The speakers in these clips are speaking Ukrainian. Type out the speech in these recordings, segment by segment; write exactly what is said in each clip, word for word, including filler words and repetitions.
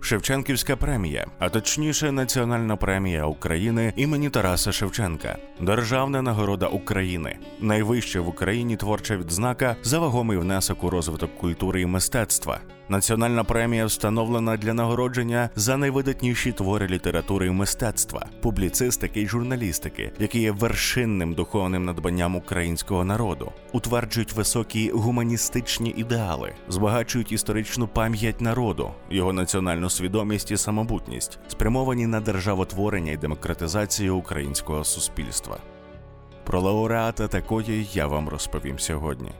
Шевченківська премія, а точніше Національна премія України імені Тараса Шевченка, державна нагорода України, найвища в Україні творча відзнака за вагомий внесок у розвиток культури і мистецтва. Національна премія встановлена для нагородження за найвидатніші твори літератури і мистецтва, публіцистики і журналістики, які є вершинним духовним надбанням українського народу, утверджують високі гуманістичні ідеали, збагачують історичну пам'ять народу, його національну свідомість і самобутність, спрямовані на державотворення і демократизацію українського суспільства. Про лауреата такої я вам розповім сьогодні.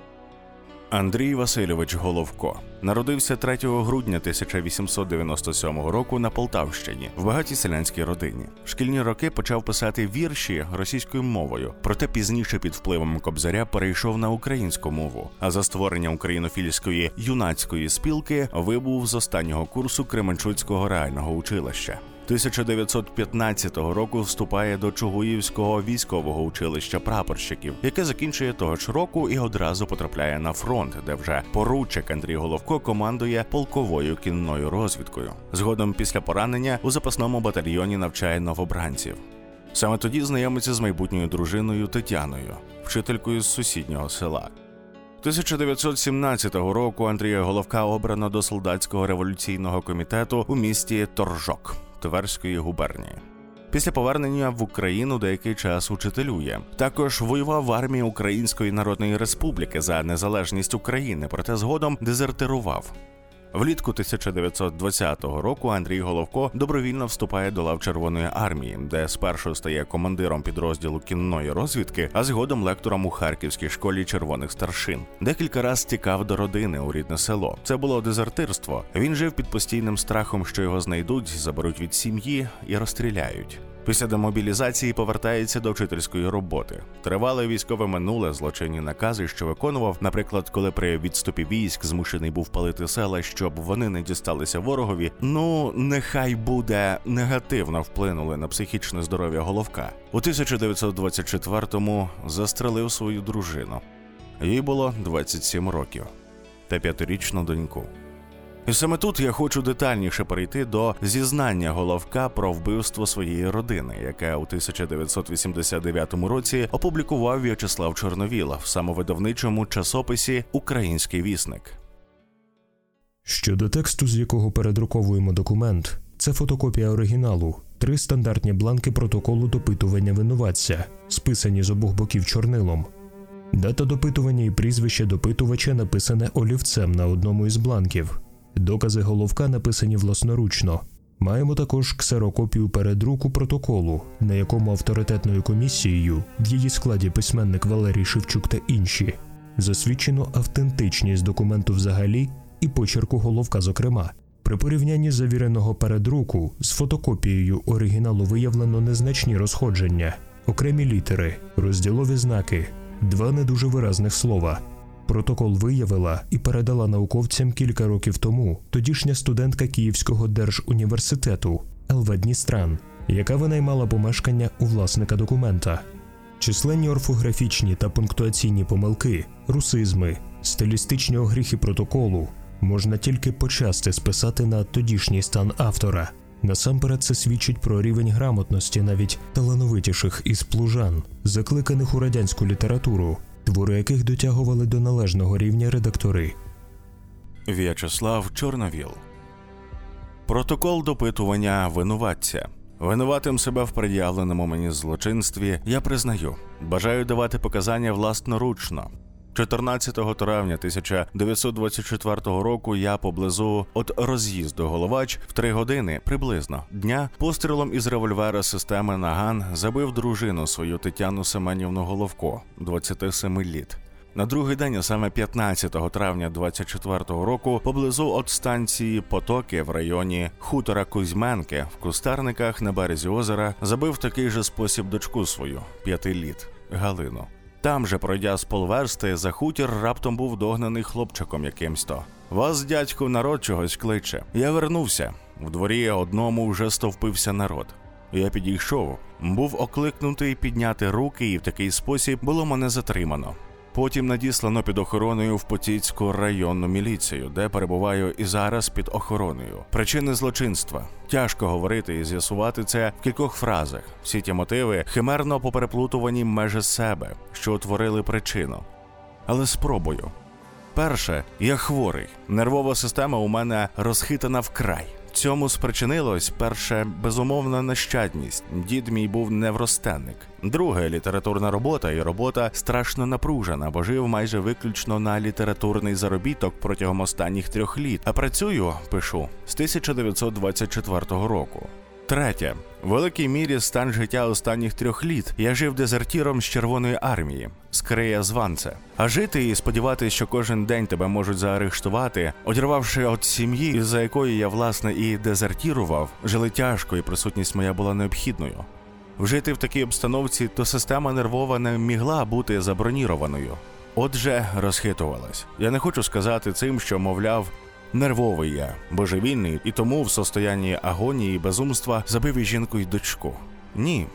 Андрій Васильович Головко народився третього грудня тисяча вісімсот дев'яносто сьомого року на Полтавщині в багатій селянській родині. Шкільні роки почав писати вірші російською мовою, проте пізніше під впливом Кобзаря перейшов на українську мову, а за створення українофільської юнацької спілки вибув з останнього курсу Кременчуцького реального училища. тисяча дев'ятсот п'ятнадцятого року вступає до Чугуївського військового училища прапорщиків, яке закінчує того ж року і одразу потрапляє на фронт, де вже поручик Андрій Головко командує полковою кінною розвідкою. Згодом після поранення у запасному батальйоні навчає новобранців. Саме тоді знайомиться з майбутньою дружиною Тетяною, вчителькою з сусіднього села. тисяча дев'ятсот сімнадцятого року Андрія Головка обрано до солдатського революційного комітету у місті Торжок Тверської губернії. Після повернення в Україну деякий час учителює. Також воював в армії Української Народної Республіки за незалежність України, проте згодом дезертирував. Влітку тисяча дев'ятсот двадцятого року Андрій Головко добровільно вступає до лав Червоної армії, де спершу стає командиром підрозділу кінної розвідки, а згодом лектором у Харківській школі червоних старшин. Декілька раз тікав до родини у рідне село. Це було дезертирство. Він жив під постійним страхом, що його знайдуть, заберуть від сім'ї і розстріляють. Після демобілізації повертається до вчительської роботи. Тривале військове минуле, злочинні накази, що виконував, наприклад, коли при відступі військ змушений був палити села, щоб вони не дісталися ворогові, ну, нехай буде, негативно вплинули на психічне здоров'я Головка. У тисяча дев'ятсот двадцять четвертому застрелив свою дружину. Їй було двадцять сім років та п'ятирічну доньку. І саме тут я хочу детальніше перейти до зізнання Головка про вбивство своєї родини, яке у тисяча дев'ятсот вісімдесят дев'ятому році опублікував В'ячеслав Чорновіл в самовидавничому часописі «Український вісник». Щодо тексту, з якого передруковуємо документ, це фотокопія оригіналу, три стандартні бланки протоколу допитування винуватця, списані з обох боків чорнилом. Дата допитування і прізвище допитувача написане олівцем на одному із бланків. Докази Головка написані власноручно. Маємо також ксерокопію передруку протоколу, на якому авторитетною комісією, в її складі письменник Валерій Шевчук та інші, засвідчено автентичність документу взагалі і почерку Головка зокрема. При порівнянні завіреного передруку з фотокопією оригіналу виявлено незначні розходження, окремі літери, розділові знаки, два не дуже виразних слова. Протокол виявила і передала науковцям кілька років тому тодішня студентка Київського держуніверситету Елва Дністран, яка винаймала помешкання у власника документа. Численні орфографічні та пунктуаційні помилки, русизми, стилістичні огріхи протоколу можна тільки почасти списати на тодішній стан автора. Насамперед це свідчить про рівень грамотності навіть талановитіших із плужан, закликаних у радянську літературу, твори яких дотягували до належного рівня редактори. В'ячеслав Чорновіл. Протокол допитування винуватця. Винуватим себе в пред'явленому мені злочинстві я признаю. Бажаю давати показання власноручно. чотирнадцятого травня тисяча дев'ятсот двадцять четвертого року я поблизу от роз'їзду Головач в три години приблизно дня пострілом із револьвера системи «Наган» забив дружину свою Тетяну Семенівну Головко, двадцяти семи літ. На другий день, а саме п'ятнадцятого травня двадцять четвертого року, поблизу от станції Потоки в районі хутора Кузьменки в кустарниках на березі озера забив в такий же спосіб дочку свою, п'яти літ, Галину. Там же, пройдя з полверсти, за хутір раптом був догнаний хлопчиком якимсь-то. «Вас, дядьку, народ чогось кличе». Я вернувся. В дворі одному вже стовпився народ. Я підійшов, був окликнутий підняти руки, і в такий спосіб було мене затримано. Потім надіслано під охороною в Потіцьку районну міліцію, де перебуваю і зараз під охороною. Причини злочинства. Тяжко говорити і з'ясувати це в кількох фразах. Всі ті мотиви химерно попереплутувані межі себе, що утворили причину. Але спробую. Перше, я хворий. Нервова система у мене розхитана вкрай. Цьому спричинилось, перше, безумовна нещадність. Дід мій був невростенник. Друге, літературна робота, і робота страшно напружена, бо жив майже виключно на літературний заробіток протягом останніх трьох літ, а працюю, пишу, з тисяча дев'ятсот двадцять четвертого року. Третє. В великій мірі стан життя останніх трьох літ. Я жив дезертіром з Червоної армії, з Крея званця. А жити і сподіватися, що кожен день тебе можуть заарештувати, одірвавши від сім'ї, із-за якої я, власне, і дезертірував, жили тяжко, і присутність моя була необхідною. Вжити в такій обстановці, то система нервова не мігла бути забронірованою. Отже, розхитувалась. Я не хочу сказати цим, що, мовляв, нервовий я, божевільний, і тому в состоянні агонії і безумства забив і жінку, і дочку. Ні,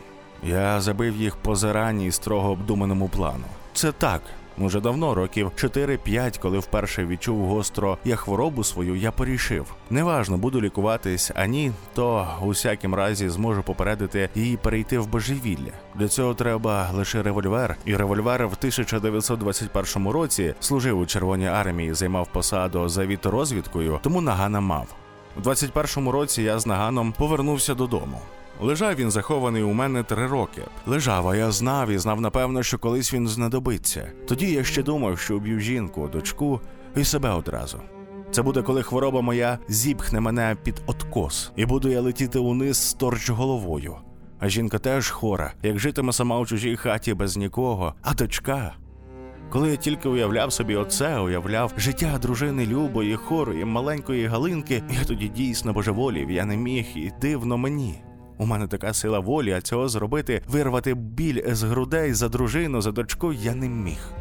я забив їх по зарані строго обдуманому плану. Це так, уже давно, років чотири-п'ять, коли вперше відчув гостро я хворобу свою, я порішив. Неважно, буду лікуватись, а ні, то у всякім разі зможу попередити і перейти в божевілля. Для цього треба лише револьвер, і револьвер в тисяча дев'ятсот двадцять першому році служив у Червоній армії, займав посаду завіторозвідкою, тому нагана мав. У двадцять першому році я з наганом повернувся додому. Лежав він захований у мене три роки. Лежав, а я знав і знав напевно, що колись він знадобиться. Тоді я ще думав, що уб'ю жінку, дочку і себе одразу. Це буде, коли хвороба моя зіпхне мене під откос, і буду я летіти униз сторч головою. А жінка теж хвора, як житиме сама у чужій хаті без нікого, а дочка... Коли я тільки уявляв собі оце, уявляв життя дружини Любої, хорої, маленької Галинки, я тоді дійсно божеволів, я не міг, і дивно мені. У мене така сила волі, а цього зробити, вирвати біль з грудей за дружину, за дочку я не міг.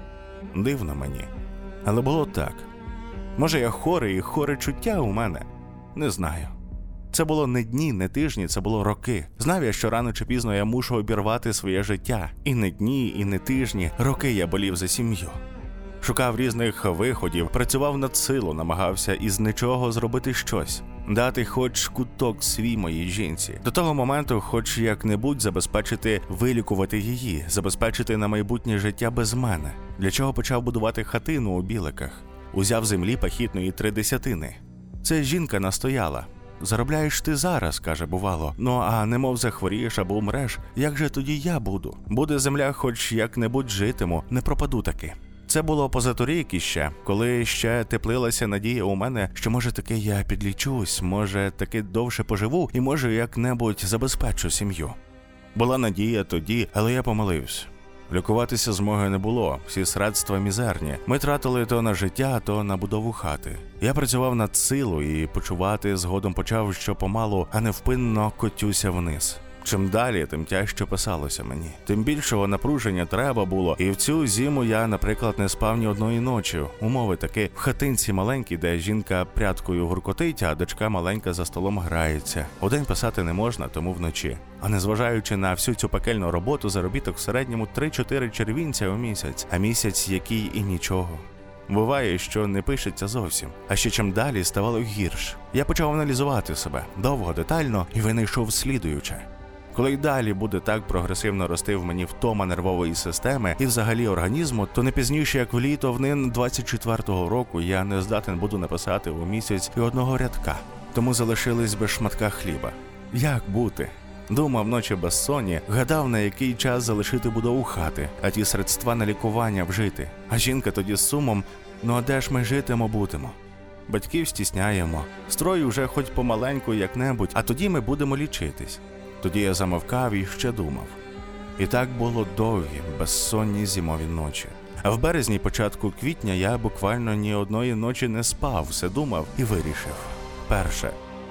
Дивно мені. Але було так. Може, я хорий, і хоре чуття у мене? Не знаю. Це було не дні, не тижні, це було роки. Знав я, що рано чи пізно я мушу обірвати своє життя. І не дні, і не тижні, роки я болів за сім'ю. Шукав різних виходів, працював над силу, намагався із нічого зробити щось. Дати хоч куток свій моїй жінці. До того моменту хоч як-небудь забезпечити, вилікувати її, забезпечити на майбутнє життя без мене. Для чого почав будувати хатину у Біликах. Узяв землі пахітної три десятини. Це жінка настояла. Заробляєш ти зараз, каже, бувало. Ну, а немов захворієш або умреш, як же тоді я буду? Буде земля хоч як-небудь житиму, не пропаду таки. Це було позаторік іще, коли ще теплилася надія у мене, що може таки я підлічусь, може таки довше поживу і може як-небудь забезпечу сім'ю. Була надія тоді, але я помилився. Лікуватися змоги не було, всі средства мізерні. Ми тратили то на життя, то на будову хати. Я працював над силу і почувати згодом почав, що помалу, а невпинно котюся вниз. Чим далі, тим тяжче писалося мені. Тим більшого напруження треба було, і в цю зиму я, наприклад, не спав ні одної ночі. Умови таки в хатинці маленькій, де жінка прядкою гуркотить, а дочка маленька за столом грається. Удень писати не можна, тому вночі. А незважаючи на всю цю пекельну роботу, заробіток в середньому три-чотири червінця у місяць, а місяць який і нічого. Буває, що не пишеться зовсім. А ще чим далі ставало гірш. Я почав аналізувати себе довго, детально і винайшов слідуюче. Коли й далі буде так прогресивно рости в мені втома нервової системи і взагалі організму, то не пізніше, як в літо внин двадцять четвертого року, я не здатен буду написати у місяць і одного рядка. Тому залишились без шматка хліба. Як бути? Думав ночі безсонні, гадав, на який час залишити будову хати, а ті средства на лікування вжити. А жінка тоді з сумом: ну а де ж ми житимо-будемо? Батьків стісняємо, строю вже хоч помаленьку як-небудь, а тоді ми будемо лічитись. Тоді я замовкав і ще думав. І так було довгі, безсонні зимові ночі. А в березні, початку квітня, я буквально ні одної ночі не спав, все думав і вирішив. Перше.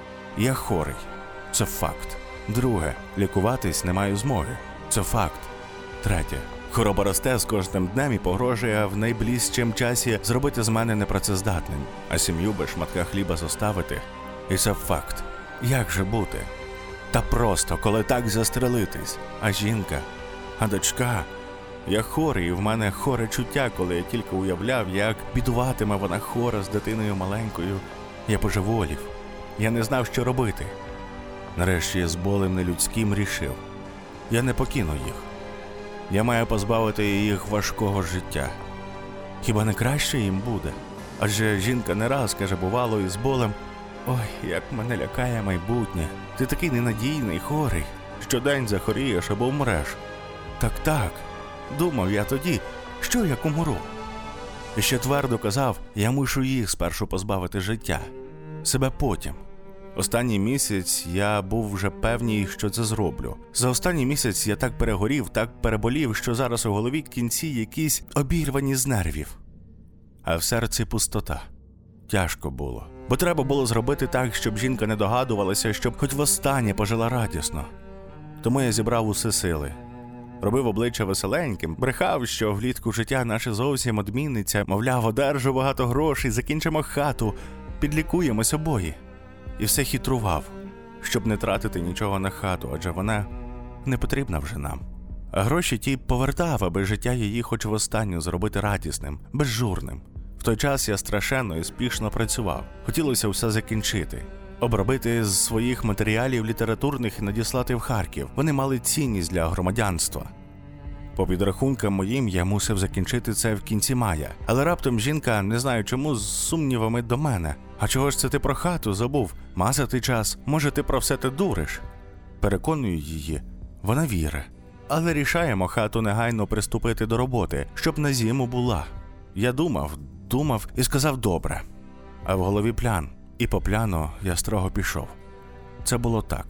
Я хворий. Це факт. Друге. Лікуватись не маю змоги. Це факт. Третє. Хвороба росте з кожним днем і погрожує в найближчим часі зробити з мене непрацездатним, а сім'ю без шматка хліба зоставити. І це факт. Як же бути? Та просто, коли так застрелитись. А жінка, а дочка, Я хворий, і в мене хоре чуття, коли я тільки уявляв, як бідуватиме вона хора з дитиною маленькою. Я божеволів. Я не знав, що робити. Нарешті я з болем нелюдським рішив. Я не покину їх. Я маю позбавити їх важкого життя. Хіба не краще їм буде? Адже жінка не раз каже бувало із болем: «Ой, як мене лякає майбутнє. Ти такий ненадійний, хворий. Щодень захворієш або вмреш». Так-так, думав я тоді, що як умру. І ще твердо казав, я мушу їх спершу позбавити життя. Себе потім. Останній місяць я був вже певний, що це зроблю. За останній місяць я так перегорів, так переболів, що зараз у голові кінці якісь обірвані з нервів. А в серці пустота. Тяжко було. Бо треба було зробити так, щоб жінка не догадувалася, щоб хоч востаннє пожила радісно. Тому я зібрав усе сили. Робив обличчя веселеньким, брехав, що влітку життя наше зовсім одміниться, мовляв, одержу багато грошей, закінчимо хату, підлікуємось обоє. І все хитрував, щоб не тратити нічого на хату, адже вона не потрібна вже нам. А гроші ті повертав, аби життя її хоч востаннє зробити радісним, безжурним. В той час я страшенно і спішно працював. Хотілося все закінчити. Обробити з своїх матеріалів літературних і надіслати в Харків. Вони мали цінність для громадянства. По підрахункам моїм я мусив закінчити це в кінці мая. Але раптом жінка, не знаю чому, з сумнівами до мене. «А чого ж це ти про хату забув? Мазати час? Може, ти про все те дуриш?» Переконую її. Вона вірить. Але рішаємо хату негайно приступити до роботи, щоб на зиму була. Я думав, думав і сказав добре. А в голові плян. І по пляну я строго пішов. Це було так.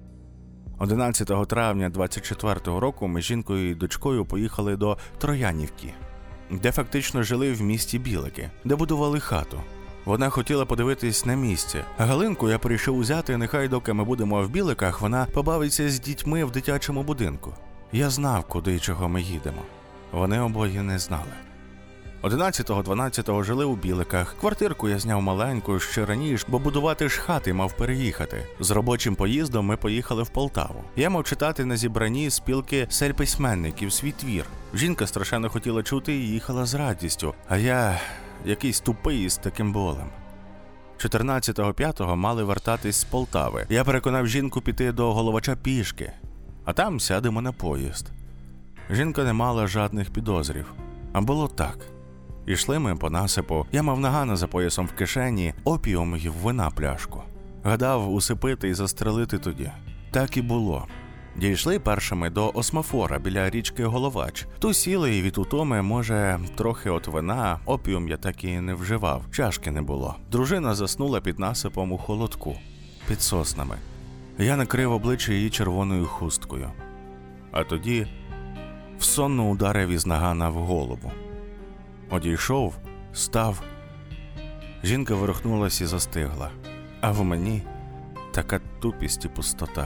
одинадцятого травня двадцять четвертого року ми з жінкою і дочкою поїхали до Троянівки, де фактично жили в місті Білики, де будували хату. Вона хотіла подивитись на місце. А Галинку я прийшов узяти, нехай доки ми будемо в Біликах, вона побавиться з дітьми в дитячому будинку. Я знав, куди і чого ми їдемо. Вони обоє не знали. одинадцятого дванадцятого жили у Біликах. Квартирку я зняв маленьку ще раніше, бо будувати ж хати мав переїхати. З робочим поїздом ми поїхали в Полтаву. Я мав читати на зібранні спілки сель-письменників свій твір. Жінка страшенно хотіла чути і їхала з радістю, а я якийсь тупий з таким болем. чотирнадцятого п'ятого мали вертатись з Полтави. Я переконав жінку піти до Головача пішки, а там сядемо на поїзд. Жінка не мала жадних підозрів. А було так. Ішли ми по насипу, я мав нагана за поясом в кишені, опіум і вина пляшку. Гадав усипити і застрелити тоді. Так і було. Дійшли першими до Осмофора біля річки Головач. Ту сіли і від утоми, може, трохи от вина, опіум я так і не вживав, чашки не було. Дружина заснула під насипом у холодку, під соснами. Я накрив обличчя її червоною хусткою. А тоді всонно ударив із нагана в голову. Одійшов, став. Жінка ворухнулась і застигла. А в мені така тупість і пустота.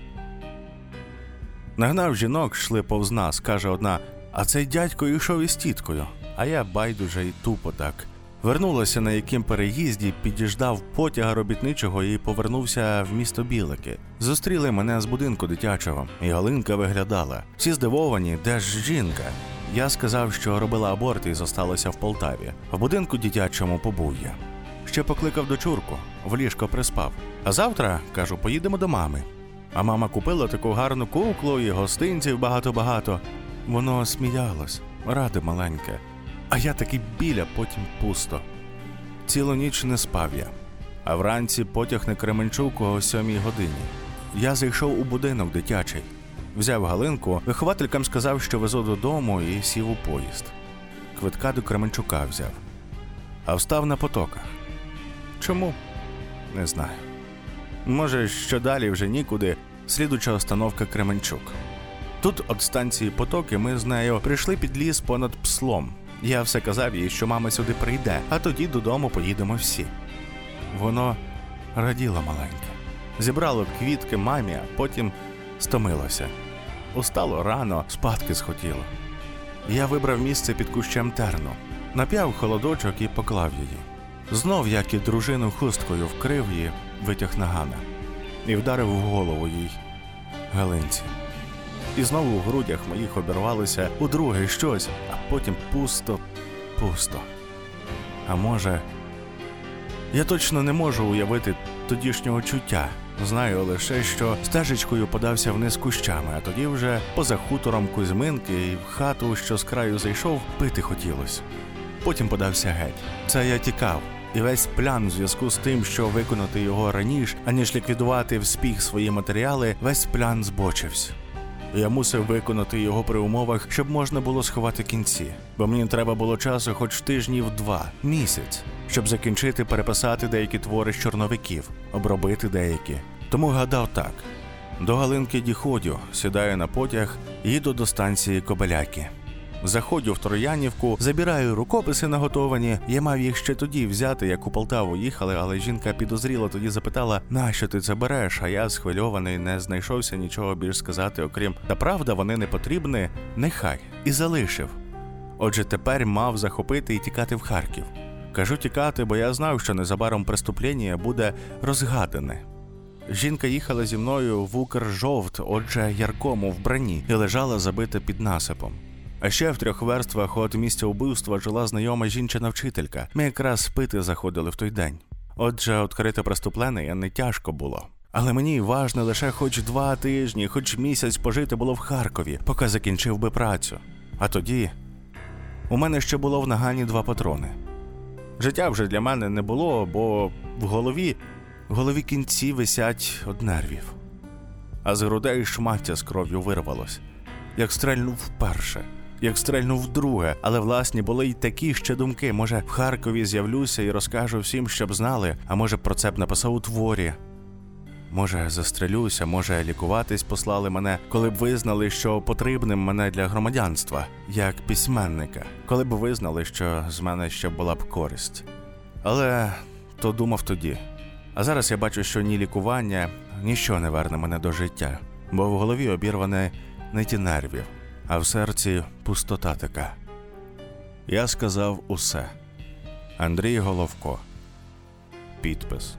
Нагнав жінок, йшли повз нас, каже одна: «А цей дядько йшов із тіткою». А я байдуже і тупо так. Вернулася на яким переїзді, підіждав потяга робітничого і повернувся в місто Білики. Зустріли мене з будинку дитячого, і Галинка виглядала. Всі здивовані, де ж жінка? Я сказав, що робила аборт і зосталася в Полтаві. В будинку дитячому побув я. Ще покликав дочурку, в ліжко приспав. А завтра, кажу, поїдемо до мами. А мама купила таку гарну куклу і гостинців багато-багато. Воно сміялось, ради маленьке. А я таки біля, потім пусто. Цілу ніч не спав я. А вранці потяг на Кременчук о сьомій годині. Я зайшов у будинок дитячий. Взяв Галинку, вихователькам сказав, що везу додому, і сів у поїзд. Квитка до Кременчука взяв. А встав на Потоках. Чому? Не знаю. Може, що далі вже нікуди, слідуча остановка Кременчук. Тут від станції Потоки ми з нею прийшли під ліс понад Пслом. Я все казав їй, що мама сюди прийде, а тоді додому поїдемо всі. Воно раділо маленьке. Зібрало квітки мамі, а потім стомилося. Устало рано, спадки схотіло. Я вибрав місце під кущем терну, нап'яв холодочок і поклав її. Знов, як і дружину хусткою, вкрив її, витяг нагана і вдарив в голову їй, Галинці. І знову в грудях моїх обірвалося удруге щось, а потім пусто, пусто. А може... Я точно не можу уявити тодішнього чуття. Знаю лише, що стежечкою подався вниз кущами, а тоді вже поза хутором Кузьминки і в хату, що з краю зайшов, пити хотілося. Потім подався геть. Це я тікав. І весь план в зв'язку з тим, що виконати його раніше, аніж ліквідувати вспіх свої матеріали, весь план збочився. Я мусив виконати його при умовах, щоб можна було сховати кінці. Бо мені треба було часу хоч тижнів два, місяць, щоб закінчити переписати деякі твори з чорновиків, обробити деякі. Тому гадав так. До Галинки діходю, сідаю на потяг, їду до станції Кобиляки. Заходжу в Троянівку, забираю рукописи наготовані. Я мав їх ще тоді взяти, як у Полтаву їхали, але жінка підозріла, тоді запитала, нащо ти це береш, а я, схвильований, не знайшовся нічого більш сказати, окрім «та правда, вони не потрібні, нехай». І залишив. Отже, тепер мав захопити і тікати в Харків. Кажу тікати, бо я знав, що незабаром преступлення буде розгадане. Жінка їхала зі мною в Укржовт, отже, яркому вбранні, і лежала забита під насипом. А ще в трьох верствах від місця вбивства жила знайома жінчина-вчителька. Ми якраз пити заходили в той день. Отже, відкрити преступлення не тяжко було. Але мені важно лише хоч два тижні, хоч місяць пожити було в Харкові, поки закінчив би працю. А тоді у мене ще було в нагані два патрони. Життя вже для мене не було, бо в голові, в голові кінці висять од нервів. А з грудей шмаття з кров'ю вирвалось. Як стрельнув вперше, як стрельнув вдруге, але власні були й такі ще думки. Може, в Харкові з'явлюся і розкажу всім, щоб знали, а може, про це б написав у творі. Може, застрелюся, може, лікуватись послали мене, коли б визнали, що потрібним мене для громадянства, як письменника, коли б визнали, що з мене ще була б користь. Але то думав тоді. А зараз я бачу, що ні лікування, ніщо не верне мене до життя, бо в голові обірване ниті нервів, а в серці пустота така. Я сказав усе. Андрій Головко. Підпис.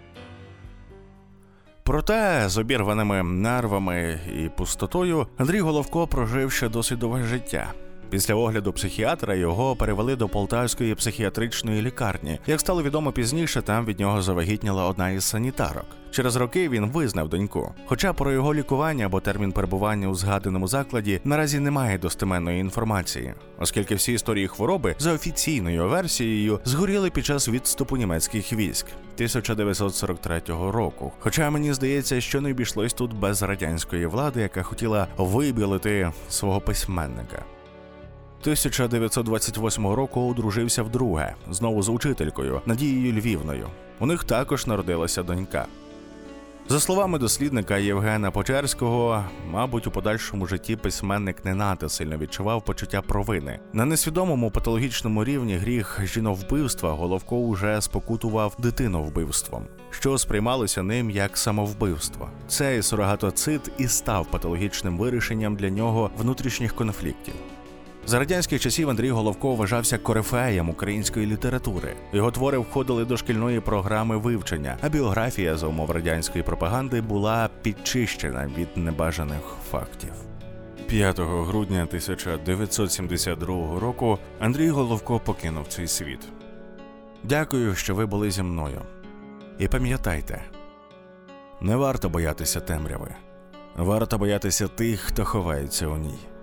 Проте, з обірваними нервами і пустотою, Андрій Головко прожив ще досить довге життя. Після огляду психіатра його перевели до Полтавської психіатричної лікарні. Як стало відомо пізніше, там від нього завагітніла одна із санітарок. Через роки він визнав доньку. Хоча про його лікування або термін перебування у згаданому закладі наразі немає достеменної інформації, оскільки всі історії хвороби, за офіційною версією, згоріли під час відступу німецьких військ тисяча дев'ятсот сорок третього року. Хоча мені здається, що не обійшлось тут без радянської влади, яка хотіла вибілити свого письменника. тисяча дев'ятсот двадцять восьмого року одружився вдруге, знову з учителькою, Надією Львівною. У них також народилася донька. За словами дослідника Євгена Почерського, мабуть, у подальшому житті письменник не надто сильно відчував почуття провини. На несвідомому патологічному рівні гріх жіновбивства Головко уже спокутував дитиновбивством, що сприймалося ним як самовбивство. Цей сурогатоцид і став патологічним вирішенням для нього внутрішніх конфліктів. За радянських часів Андрій Головко вважався корифеєм української літератури. Його твори входили до шкільної програми вивчення, а біографія за умов радянської пропаганди була підчищена від небажаних фактів. п'ятого грудня тисяча дев'ятсот сімдесят другого року Андрій Головко покинув цей світ. Дякую, що ви були зі мною. І пам'ятайте, не варто боятися темряви. Варто боятися тих, хто ховається у ній.